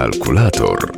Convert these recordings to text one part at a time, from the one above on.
Kalkulator.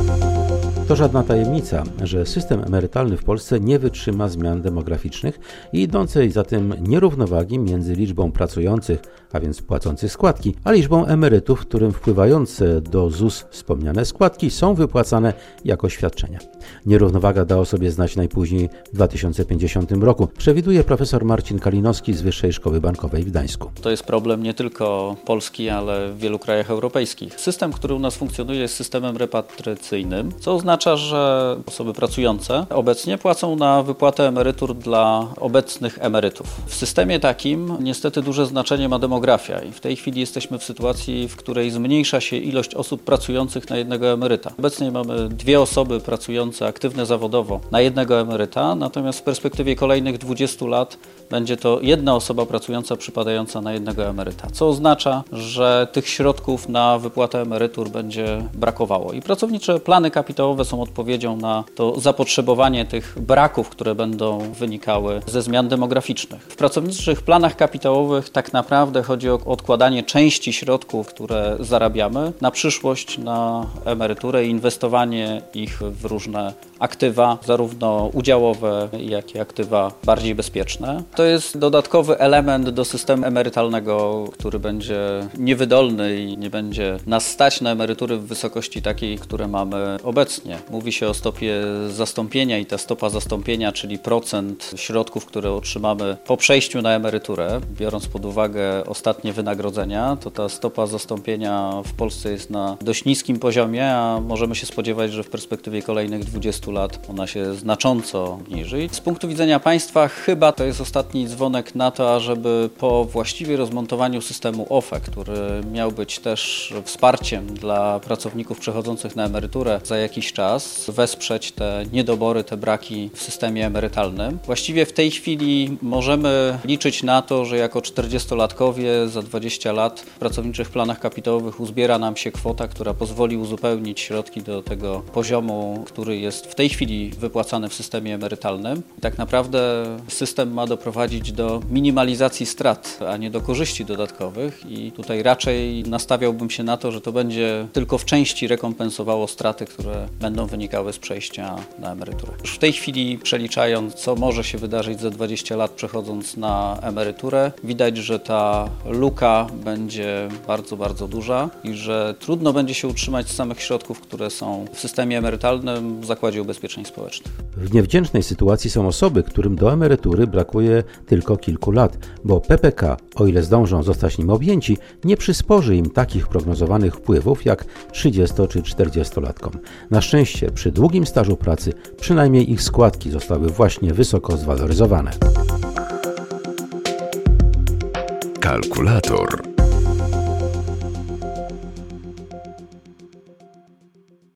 To żadna tajemnica, że system emerytalny w Polsce nie wytrzyma zmian demograficznych i idącej za tym nierównowagi między liczbą pracujących, a więc płacących składki, a liczbą emerytów, którym wpływające do ZUS wspomniane składki są wypłacane jako świadczenia. Nierównowaga da o sobie znać najpóźniej w 2050 roku, przewiduje profesor Marcin Kalinowski z Wyższej Szkoły Bankowej w Gdańsku. To jest problem nie tylko Polski, ale w wielu krajach europejskich. System, który u nas funkcjonuje, jest systemem repatriacyjnym, co oznacza, że osoby pracujące obecnie płacą na wypłatę emerytur dla obecnych emerytów. W systemie takim niestety duże znaczenie ma demografia i w tej chwili jesteśmy w sytuacji, w której zmniejsza się ilość osób pracujących na jednego emeryta. Obecnie mamy 2 osoby pracujące aktywne zawodowo na jednego emeryta, natomiast w perspektywie kolejnych 20 lat będzie to 1 osoba pracująca przypadająca na jednego emeryta, co oznacza, że tych środków na wypłatę emerytur będzie brakowało. I pracownicze plany kapitałowe są odpowiedzią na to zapotrzebowanie tych braków, które będą wynikały ze zmian demograficznych. W pracowniczych planach kapitałowych tak naprawdę chodzi o odkładanie części środków, które zarabiamy na przyszłość, na emeryturę i inwestowanie ich w różne aktywa, zarówno udziałowe, jak i aktywa bardziej bezpieczne. To jest dodatkowy element do systemu emerytalnego, który będzie niewydolny i nie będzie nas stać na emerytury w wysokości takiej, które mamy obecnie. Mówi się o stopie zastąpienia i ta stopa zastąpienia, czyli procent środków, które otrzymamy po przejściu na emeryturę, biorąc pod uwagę ostatnie wynagrodzenia, to ta stopa zastąpienia w Polsce jest na dość niskim poziomie, a możemy się spodziewać, że w perspektywie kolejnych 20 lat ona się znacząco obniży. Z punktu widzenia państwa chyba to jest ostatni dzwonek na to, ażeby po właściwie rozmontowaniu systemu OFE, który miał być też wsparciem dla pracowników przechodzących na emeryturę za jakiś czas, wesprzeć te niedobory, te braki w systemie emerytalnym. Właściwie w tej chwili możemy liczyć na to, że jako 40-latkowie za 20 lat w pracowniczych planach kapitałowych uzbiera nam się kwota, która pozwoli uzupełnić środki do tego poziomu, który jest w tej chwili wypłacany w systemie emerytalnym. I tak naprawdę system ma doprowadzić do minimalizacji strat, a nie do korzyści dodatkowych i tutaj raczej nastawiałbym się na to, że to będzie tylko w części rekompensowało straty, które będą wynikały z przejścia na emeryturę. Już w tej chwili przeliczając, co może się wydarzyć za 20 lat przechodząc na emeryturę, widać, że ta luka będzie bardzo, bardzo duża i że trudno będzie się utrzymać z samych środków, które są w systemie emerytalnym w Zakładzie Ubezpieczeń Społecznych. W niewdzięcznej sytuacji są osoby, którym do emerytury brakuje tylko kilku lat, bo PPK, o ile zdążą zostać nim objęci, nie przysporzy im takich prognozowanych wpływów jak 30- czy 40-latkom. Na szczęście przy długim stażu pracy przynajmniej ich składki zostały właśnie wysoko zwaloryzowane. Kalkulator.